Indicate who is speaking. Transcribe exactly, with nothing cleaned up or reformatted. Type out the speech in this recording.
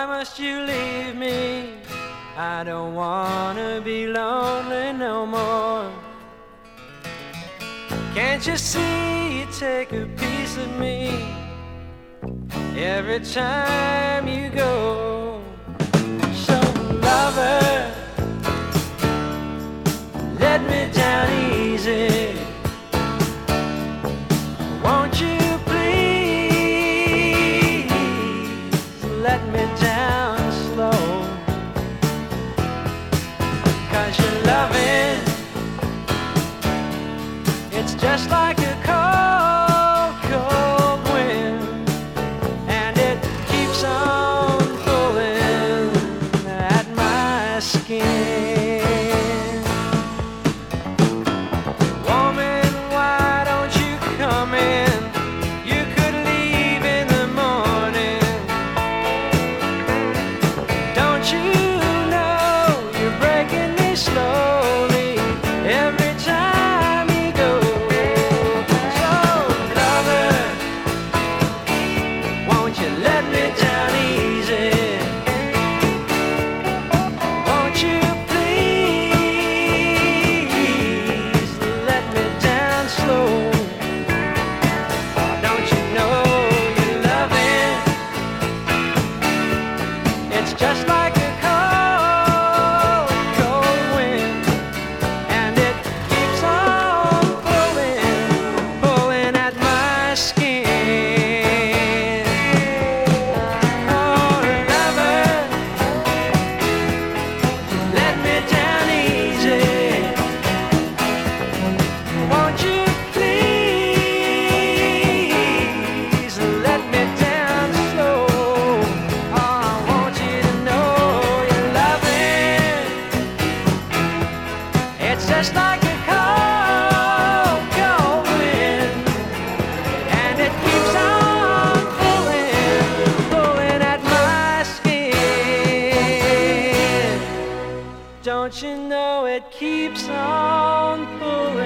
Speaker 1: Why must you leave me? I don't wanna be lonely no more. Can't you see you take a piece of me every time you go? So lover, let me down easy. Won't you please let me down slow? 'Cause your loving, it's just like a cold, cold wind, and it keeps on pulling at my skin. Woman, why don't you come in? You could leave in the morning. Don't you know you're breaking me slowly every time you go? So lover, won't you let me down easy? Won't you please let me down slow? Don't you know you're loving? It's just like a cold, cold wind, and it keeps on pulling, pulling at my skin. Oh, lover, let me down easy. Won't you please let me down slow? Oh, I want you to know you're loving. It's just like a cold, cold wind, and it keeps on pulling, pulling at my skin. Don't you know it keeps on pulling?